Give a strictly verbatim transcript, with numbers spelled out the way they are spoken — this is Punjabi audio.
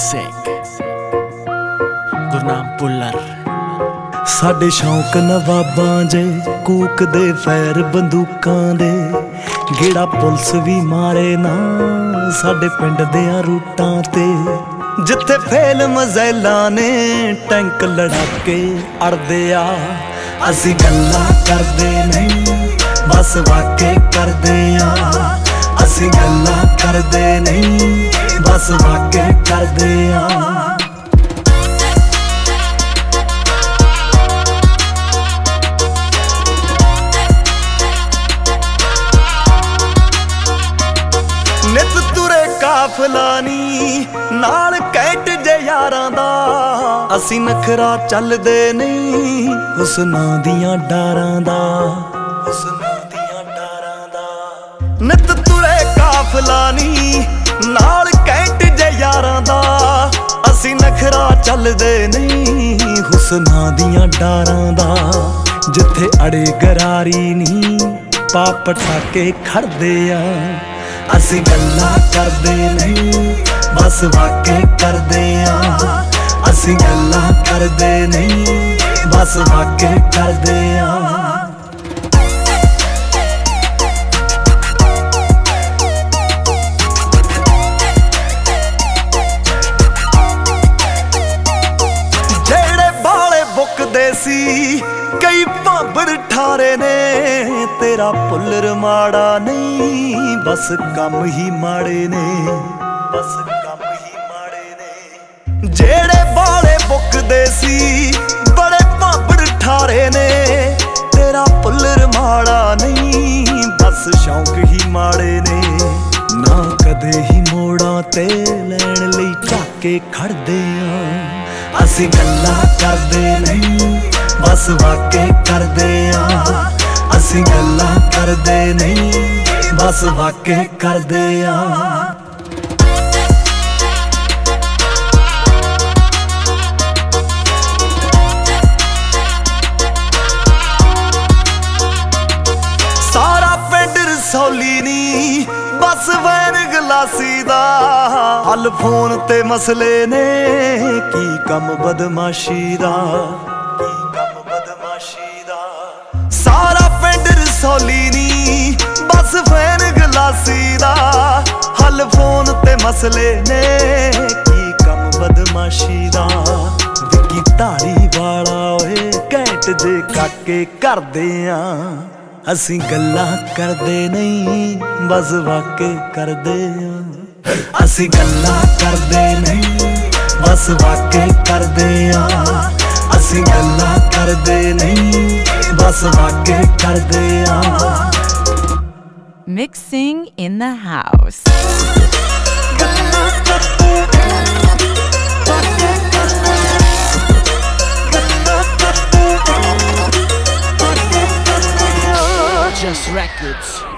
ਸਿੰਘ ਗੁਰਨਾਮ ਪੁੱਲਰ। ਸਾਡੇ ਸ਼ੌਂਕ ਨਵਾਬਾਂ ਜੇ ਕੂਕ ਦੇ ਫੈਰ ਬੰਦੂਕਾਂ ਦੇ, ਗੇੜਾ ਪੁਲਿਸ ਵੀ ਮਾਰੇ ਨਾ ਸਾਡੇ ਪਿੰਡ ਦਿਆਂ ਰੂਟਾਂ ਤੇ। ਜਿੱਥੇ ਫੇਲ ਮਜ਼ੈਲਾਂ ਨੇ ਟੈਂਕ ਲੜਾ ਕੇ ਅੜਦੇ ਆ, ਅਸੀਂ ਗੱਲਾਂ ਕਰਦੇ ਨਹੀਂ ਬਸ ਵਾਕੇ ਕਰਦੇ ਆ। ਅਸੀਂ ਗੱਲਾਂ ਕਰਦੇ ਨਹੀਂ ਬਸ ਵਾਕੇ ਕਰਦੇ ਆ। ਨਿਤ ਤੁਰੇ ਕਾਫਲਾ ਨੀ ਨਾਲ ਕੈਟ ਜੇ ਯਾਰਾਂ ਦਾ, ਅਸੀਂ ਨਖਰਾ ਚੱਲਦੇ ਨਹੀਂ ਹੁਸਨਾਂ ਦੀਆਂ ਡਾਰਾਂ ਦਾ, ਹੁਸਨਾਂ ਦੀਆਂ ਡਾਰਾਂ ਦਾ। ਨਿਤ ਤੁਰੇ ਕਾਫਲਾ ਨੀ ਨਾਲ ਕੈਟ ਜੇ ਯਾਰਾਂ ਦਾ, ਅਸੀਂ ਨਖਰਾ ਚੱਲਦੇ ਨਹੀਂ ਹੁਸਨਾਂ ਦੀਆਂ ਡਾਰਾਂ ਦਾ। ਜਿੱਥੇ ਅੜੇ ਗਰਾਰੀ ਨੀ ਪਾਪ ਠਾਕੇ ਖੜਦੇ ਆ, ਅਸੀਂ ਗੱਲਾਂ ਕਰਦੇ ਨਹੀਂ ਬਸ ਵਾਕੇ ਕਰਦੇ ਆ। ਅਸੀਂ ਗੱਲਾਂ ਕਰਦੇ ਨਹੀਂ ਬਸ ਵਾਕੇ ਕਰਦੇ ਆ। ਜਿਹੜੇ ਬਾਲੇ ਬੁੱਕਦੇ ਸੀ ਕਈ ਭਾਂਬੜ ਠਾਰੇ ਨੇ, ਤੇਰਾ ਪੁੱਲਰ ਮਾੜਾ ਨਹੀਂ ਬਸ ਕੰਮ ਹੀ ਮਾੜੇ ਨੇ, ਬਸ ਕੰਮ ਹੀ ਮਾੜੇ ਨੇ। ਜਿਹੜੇ ਬਾਲੇ ਬੁੱਕਦੇ ਸੀ ਬੜੇ ਭਾਂਬੜ ਠਾਰੇ ਨੇ, ਤੇਰਾ ਪੁੱਲਰ ਮਾੜਾ ਨਹੀਂ ਬਸ ਸ਼ੌਂਕ ਹੀ ਮਾੜੇ ਨੇ। ਨਾ ਕਦੇ ਹੀ ਮੋੜਾਂ ਤੇ ਲੈਣ ਲਈ ਝਾਕੇ ਖੜਦੇ ਆ, ਅਸੀਂ ਗੱਲਾਂ ਕਰਦੇ ਨਹੀਂ ਬਸ ਵਾਕੇ ਕਰਦੇ ਆ। ਅਸੀਂ ਗੱਲਾਂ ਕਰਦੇ ਨਹੀਂ ਬਸ ਵਾਕੇ ਕਰਦੇ ਆ। ਸਾਰਾ ਪਿੰਡ ਰਸੌਲੀ ਨੀ ਬਸ ਵੈਨ ਗਲਾਸੀ ਦਾ, ਹੱਲ ਫੋਨ ਤੇ ਮਸਲੇ ਨੇ ਕੀ ਕੰਮ ਬਦਮਾਸ਼ੀ ਦਾ, ਕੀ ਕੰਮ ਬਦਮਾਸ਼ੀ ਦਾ। ਸਾਰਾ ਪਿੰਡ ਰਸੌਲੀ ਨੀ ਬਸ ਵੈਨ ਗਲਾਸੀ ਦਾ, ਹੱਲ ਫੋਨ ਤੇ ਮਸਲੇ ਨੇ ਕੀ ਕੰਮ ਬਦਮਾਸ਼ੀ ਦਾ। ਵਿੱਕੀ ਧਾਰੀ ਵਾਲਾ ਓਏ ਘੈਂਟ ਜੇ ਕਾਕੇ ਕਰਦੇ ਆ, ਅਸੀਂ ਗੱਲਾਂ ਕਰਦੇ ਨਹੀਂ ਬਸ ਵਾਕੇ ਕਰਦੇ ਆ। ਅਸੀਂ ਗੱਲਾਂ ਕਰਦੇ ਨਹੀਂ ਬਸ ਵਾਕੇ ਕਰਦੇ ਆ। ਅਸੀਂ ਗੱਲਾਂ ਕਰਦੇ ਨਹੀਂ ਬਸ ਵਾਕੇ ਕਰਦੇ ਆ। Mixing in the house. Just Records.